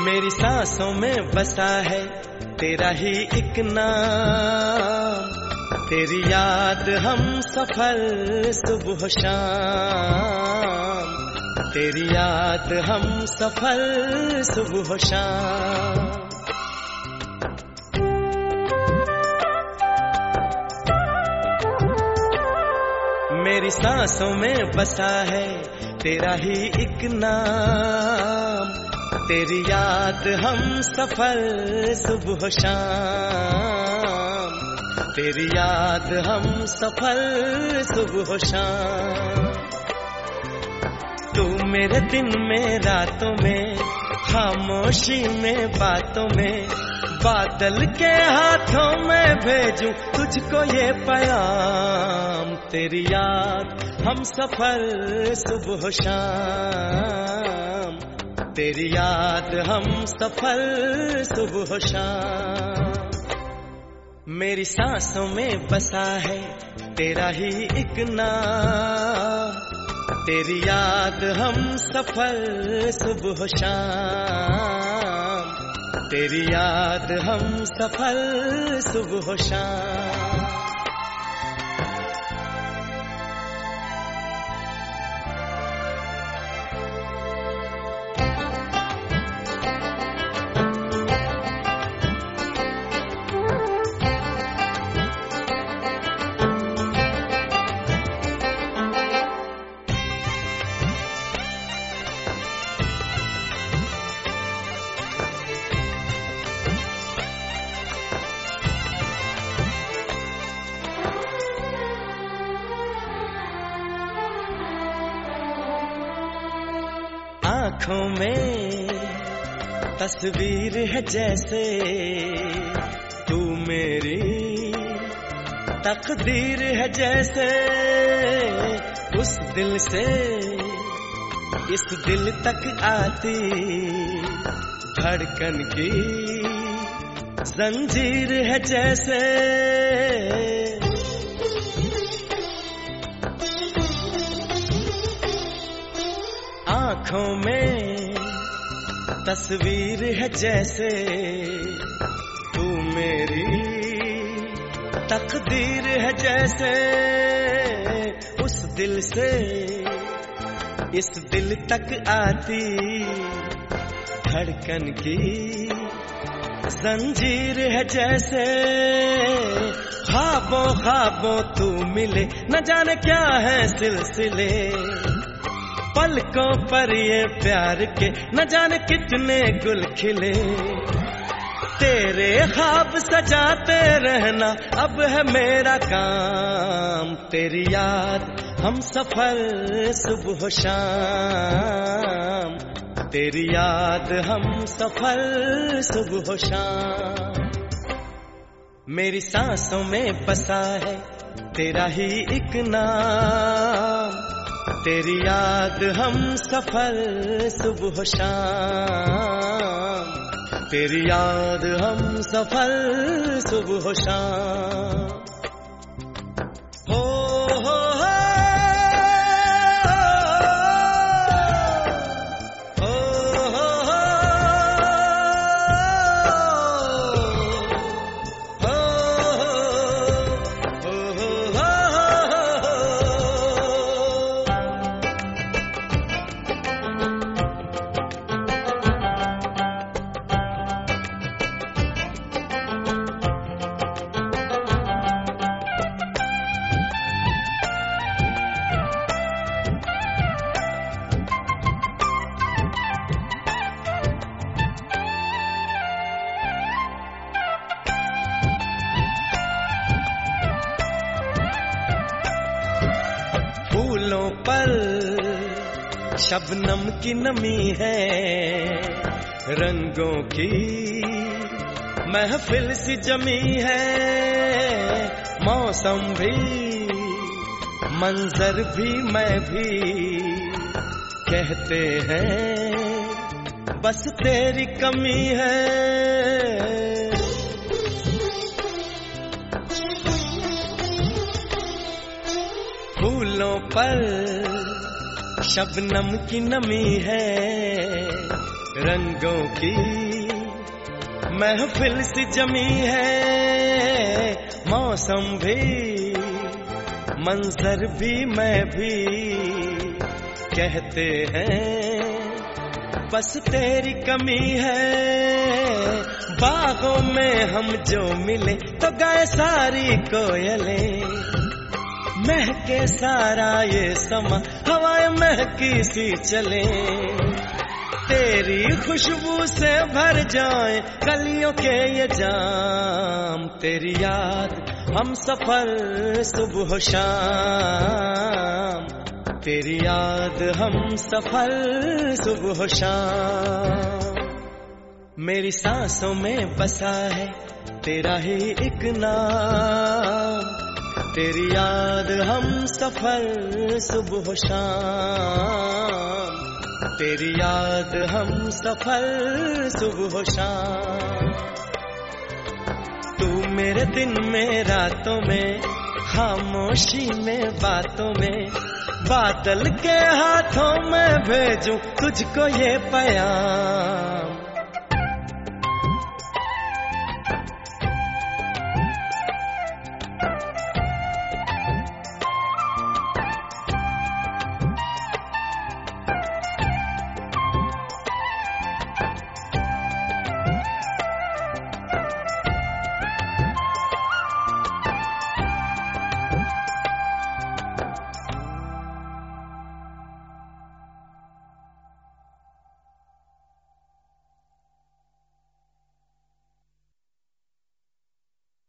मेरी सांसों में बसा है तेरा ही एक नाम, तेरी याद हम सफल सुबह शाम, तेरी याद हम सफल सुबह शाम। मेरी सांसों में बसा है तेरा ही एक नाम, तेरी याद हम सफल सुबह शाम, तेरी याद हम सफल सुबह शाम। तू मेरे दिन में रातों में, खामोशी में बातों में, बादल के हाथों में भेजूं तुझको ये पैगाम, तेरी याद हम सफल सुबह शाम, तेरी याद हम सफल सुबह शाम। मेरी सांसों में बसा है तेरा ही एक नाम, तेरी याद हम सफल सुबह शाम, तेरी याद हम सफल सुबह शाम। आँखों में तस्वीर है जैसे तू मेरी तकदीर है जैसे, उस दिल से इस दिल तक आती धड़कन की जंजीर है जैसे। आँखों में तस्वीर है जैसे तू मेरी तकदीर है जैसे, उस दिल से इस दिल तक आती धड़कन की जंजीर है जैसे। ख्वाबों ख्वाबों तू मिले न जाने क्या है सिलसिले, पलकों पर ये प्यार के न जाने कितने गुल खिले, तेरे ख्वाब सजाते रहना अब है मेरा काम, तेरी याद हम सफल सुबह शाम, तेरी याद हम सफल सुबह शाम। मेरी सांसों में बसा है तेरा ही एक नाम, तेरी याद हम सफल सुबह शाम, तेरी याद हम सफल सुबह शाम। हो हो फूलों पर शबनम की नमी है, रंगों की महफिल सी जमी है, मौसम भी मंजर भी मैं भी कहते हैं बस तेरी कमी है। फूलों पर शबनम की नमी है, रंगों की महफिल सी जमी है, मौसम भी मंजर भी मैं भी कहते हैं बस तेरी कमी है। बागों में हम जो मिले तो गाए सारी कोयलें, महके सारा ये समा हवाएं महकी सी चले, तेरी खुशबू से भर जाए गलियों के ये जाम, तेरी याद हम सफर सुबह शाम, तेरी याद हम सफर सुबह शाम। मेरी सांसों में बसा है तेरा ही एक नाम, तेरी याद हम सफर सुबह शाम, तेरी याद हम सफर सुबह शाम। तू मेरे दिन में रातों में, खामोशी में बातों में, बादल के हाथों में भेजूं तुझको ये पैगाम।